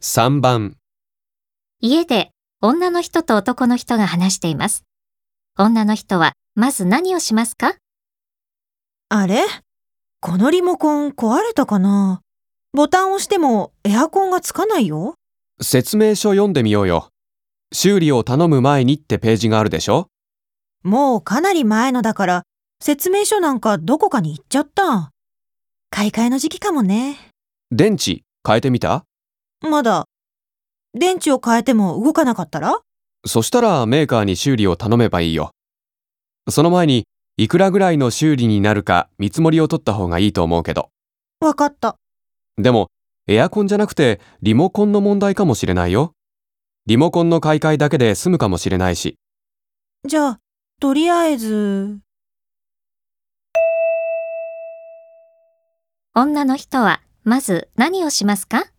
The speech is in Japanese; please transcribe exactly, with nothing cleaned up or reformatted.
さんばん、 家で女の人と男の人が話しています。女の人はまず何をしますか？ あれ？このリモコン壊れたかな？ボタンを押してもエアコンがつかないよ。 説明書読んでみようよ。修理を頼む前にってページがあるでしょ？ もうかなり前のだから、説明書なんかどこかに行っちゃった。買い替えの時期かもね。 電池変えてみた？ まだ。電池を変えても動かなかったら？ そしたらメーカーに修理を頼めばいいよ。その前にいくらぐらいの修理になるか見積もりを取った方がいいと思うけど。 わかった。 でもエアコンじゃなくてリモコンの問題かもしれないよ。リモコンの買い替えだけで済むかもしれないし。 じゃあ、とりあえず。 女の人はまず何をしますか？